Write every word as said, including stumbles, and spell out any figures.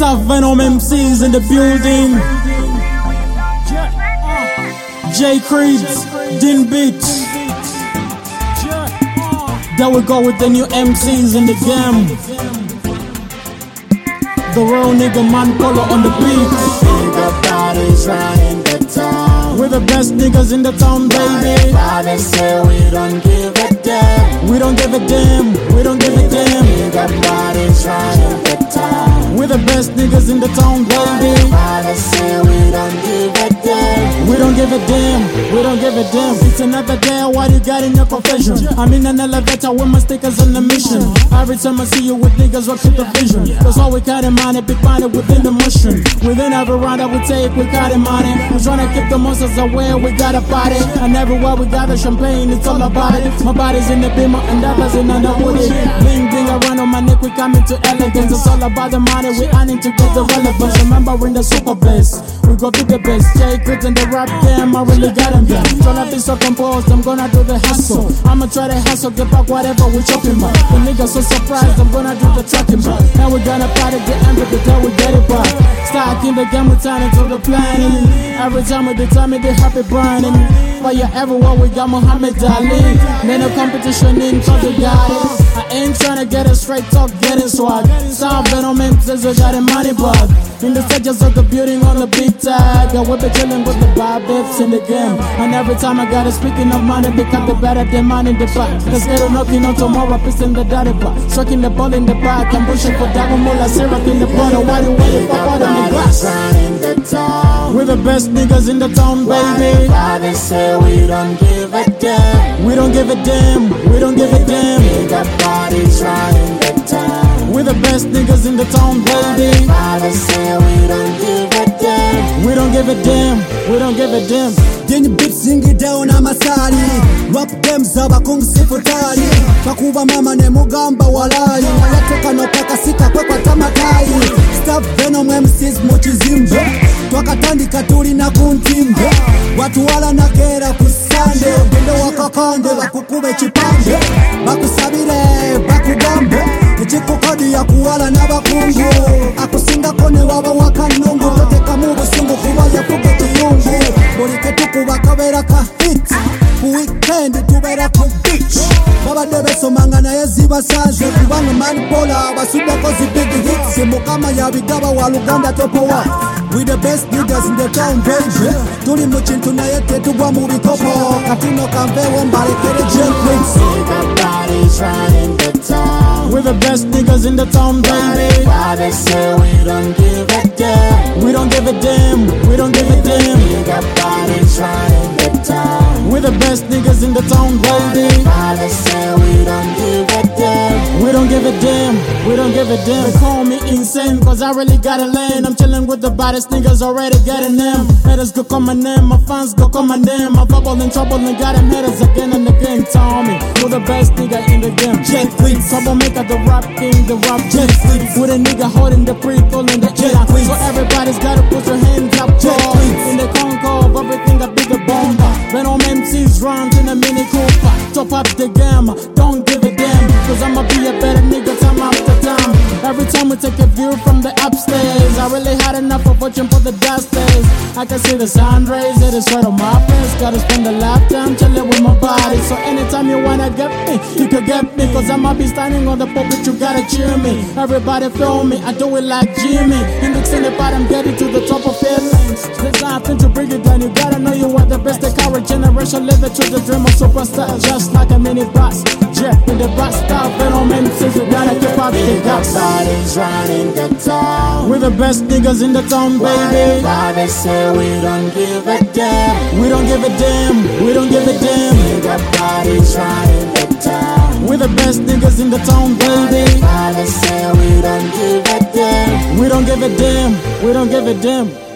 Staff Venom M Cs in the building. J Creeds, Din Beat. There we go with the new M Cs in the game. The real nigga man color on the beat. Everybody's running the town. We're the best niggas in the town, baby. Everybody say we don't give a damn. We don't give a damn. We don't give a damn. Everybody's running the town. We're the best niggas in the town, baby. Everybody say we don't give a damn. We don't give a damn. We don't give a damn. It's another day. What you got in your confession? I'm in an elevator with my stickers on the mission. Every time I see you with niggas, what with the vision? That's all we got in mind. Big money within the motion. Within every round that we take, we got in money. We're trying to keep the monsters aware. We got a body, and everywhere we got the champagne, it's all about it. My body's in the beamer, and others in the woody. Bling bling around on my neck, we coming to elegance. It's all about the money, we earning to get the relevance. Remember, we're in the super place. We go to the best. J Creeds in the rap game, I really got them there. Tryna be so composed, I'm gonna do the hustle. I'ma try to hustle, get back whatever we chopping back. The niggas so surprised, I'm gonna do the tracking back. And we gonna fight at the end of the day, we get it back. Stuck in the game, we turn into the planning. Every time we determine the happy burning. Fire everywhere, we got Muhammad Ali. Then no competition in, cause we got it. I ain't tryna get a straight talk, getting swag. Some Venom M Cs, we got a money bag. In the stages of the building on the big tag. Yeah, we be chillin' with the bad babes in the game. And every time I gotta speaking of money, because the better the man in the back. Let's get it knocking on tomorrow, piss in the daddy bar. Striking the ball in the back, I'm pushing for double mula, syrup in the bottle. Why the way you fuck out of the glass? We're the best niggas in the town, baby. Everybody say we don't give a damn. We don't give a damn. We don't give a damn. Everybody's running the town. We're the best niggas in the town, baby. Everybody say we don't give a damn. We don't give a damn. We don't give a damn. Din Beat singi down amasali. Rap them zaba kung sifutali. Kakuba mama ne mugamba walai. Walatoka no paka sika kwekwa tamakai. Staff Venom M Cs muchizimbe. Twakatandika tuli na kuntimbe. Watu wala na kera kusande. Gendo wakakande bakukube chipande. Bakusabire bakugambe. Ichikukodi ya kuwala na bakungu. Akusinga kone waba wakanungu. Toteka mubu sungu kuwa ya fuge kiyungu. Boriketu kuba kabera ka hit. Weekend tubera ku beach. Baba debe somanga na yeziba saze. Kubanga manipola basuda kozi big hits. Simbo kama ya bigaba wa Luganda topowa. We the best niggas in the town, baby. Tuli muchintu na yete tugwa mubikopo. Katuno kambe wombale kere J Creeds. Everybody's running the town. We're the best niggas in the town, baby. Everybody say we don't give a damn. We don't give a damn. We don't give a damn. Everybody's running the town. We're the best niggas in the town, baby. Everybody say we don't give a damn. We don't give a damn. We don't give a damn. They call me insane, cause I really got a lane. I'm chilling with the baddest niggas already getting them. Haters go call my name, my fans go call my name. I bubble in trouble and got them haters again and again. Tell me, you're the best nigga in the game. J Creeds, troublemaker, the rap king, the rap J Creeds, with a nigga holding the pre-pull in the air. So everybody's gotta put your hands up, J Creeds, in the conco of everything I be the bomber. Venom M Cs runs in a Mini Cooper. Top up the game, don't give a damn. Cause I'ma be a better nigga time after time. Every time we take a view from the upstairs, I really had enough of watching for the downstairs. I can see the sun rays, it is right on my face. Gotta spend a lifetime chilling with my body. So anytime you wanna get me, you can get me. Cause I'ma be standing on the pulpit, you gotta cheer me. Everybody feel me, I do it like Jimmy. Index in the bottom, getting to the top of feelings. There's nothing to bring it down, you gotta know you are the best. The current generation live it to the dream of superstar. Just like a mini bus, jet in the bus stop. Venom M Cs, you gotta keep up the gas. Everybody's running the town. We're the best niggas in the town, baby. Everybody say we don't give a damn. We don't give a damn. We don't give a damn. Everybody's running the town. We're the best niggas in the town, baby. Everybody say we don't give a damn. We don't give a damn. We don't give a damn.